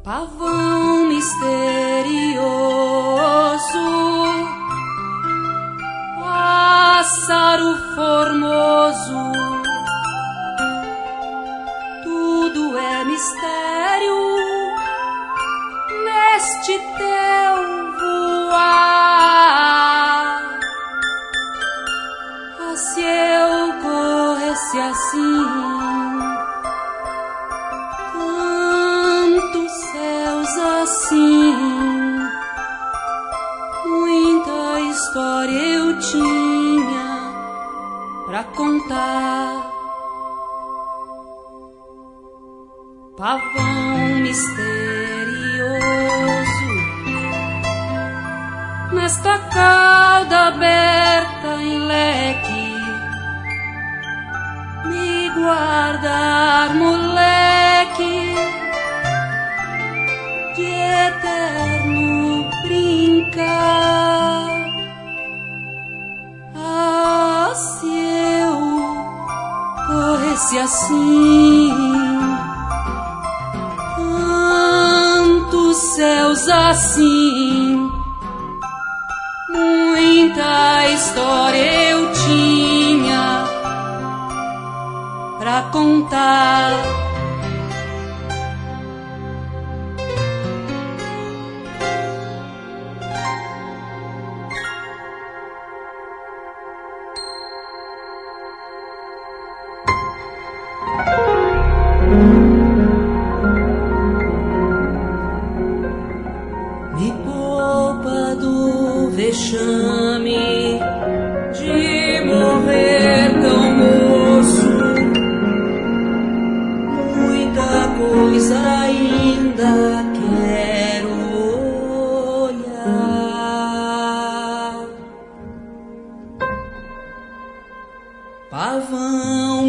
Pavão misterioso, pássaro formoso, tudo é mistério neste teu voar. Ah, se eu corresse assim, assim, muita história eu tinha pra contar. Pavão misterioso, nesta cauda aberta em leque, me guardar, moleque, de eterno brincar. Ah, se eu corresse assim, tantos céus assim, muita história eu tinha pra contar. Me poupa do vexame de morrer tão moço, muita coisa ainda quero olhar. Pavão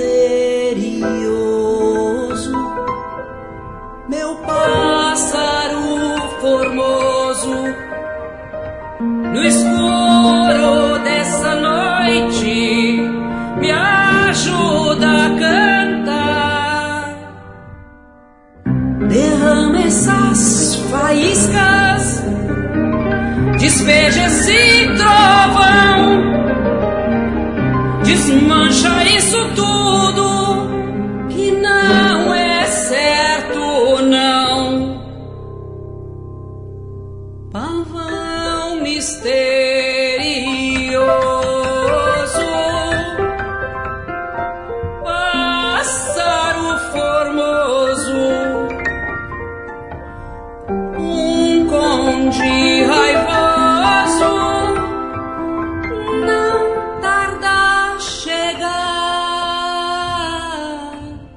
misterioso, meu pássaro formoso, no escuro dessa noite me ajuda a cantar. Derrama essas faíscas, despeja esse trovão, desmancha isso tudo que não é certo, não. Pavão misterioso, pássaro formoso, um conde raivoso, não tarda a chegar.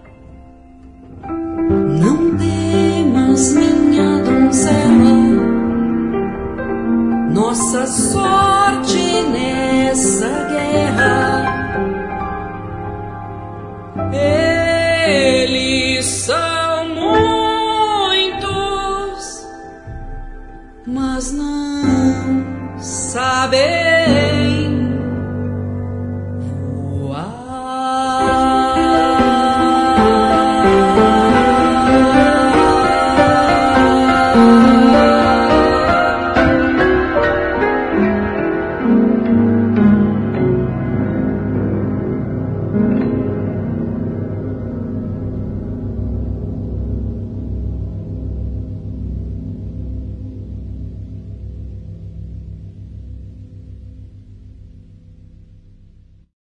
Não temas, minha donzela, nossa sorte nessa guerra. Eles são muitos, mas não sabem.